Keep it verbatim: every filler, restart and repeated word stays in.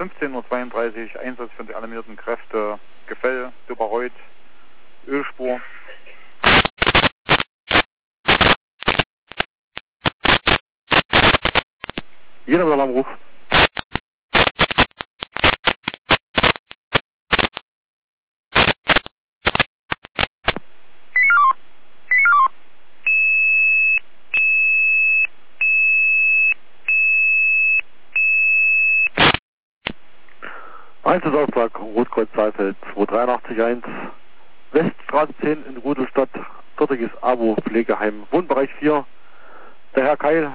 fünfzehn Uhr zweiunddreißig, Einsatz für die alarmierten Kräfte, Gefäll, Überreuth, Ölspur. Jeder mit Alarmruf. Einsatzaufträge Rotkreuz Saalfeld zwei drei acht eins, Weststraße zehn in Rudelstadt, dortiges A W O Pflegeheim, Wohnbereich vier, der Herr Keil.